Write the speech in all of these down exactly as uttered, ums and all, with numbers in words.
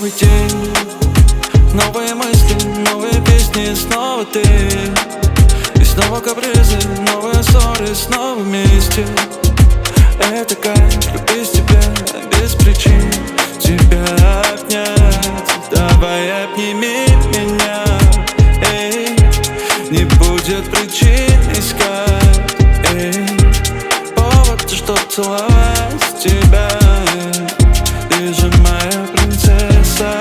Новый день, новые мысли, новые песни, снова ты. И снова капризы, новые ссоры, снова вместе. Это кайф, без тебя, без причин тебя обнять. Давай обними меня, эй. Не будет причин искать, эй. Повод, чтоб целовать тебя. Ты же моя принцесса.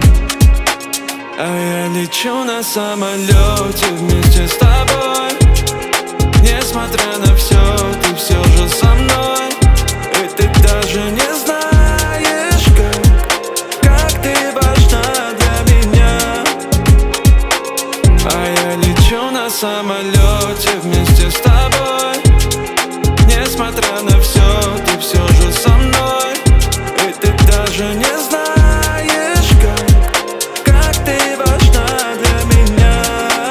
А я лечу на самолете вместе с тобой. Несмотря на все, ты все же со мной. И ты даже не знаешь, как, как ты важна для меня. А я лечу на самолете вместе с тобой. Несмотря на все, ты все же со мной. И ты даже не знаешь, как, как ты важна для меня.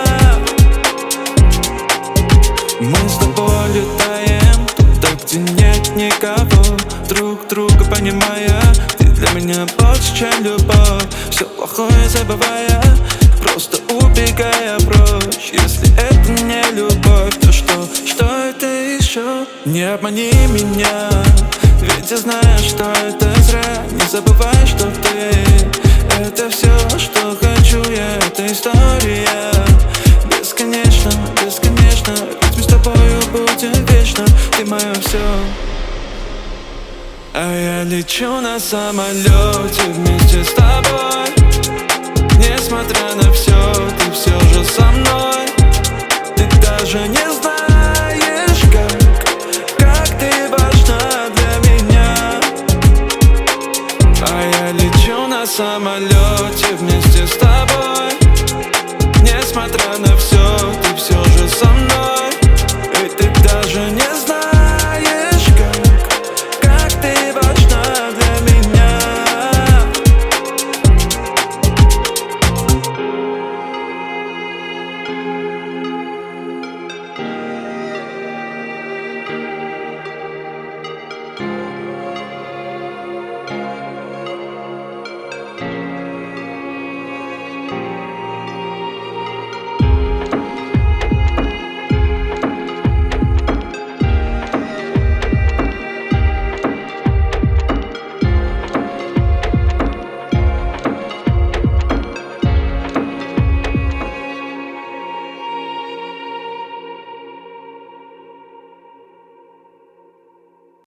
Мы с тобой летаем туда, где нет никого, друг друга понимая. Ты для меня больше, чем любовь. Все плохое забывая, просто убегая прочь. Если это не любовь, то что, что это еще? Не обмани меня, ведь я знаю, что это зря. Не забывай, что ты — это все, что хочу я. Это история бесконечно, бесконечно. Ведь мы с тобою будем вечно. Ты мое все. А я лечу на самолете вместе с тобой. Несмотря на все, ты все же со мной. Ты даже не знаешь, как, как ты важна для меня. А я лечу на самолете вместе с тобой.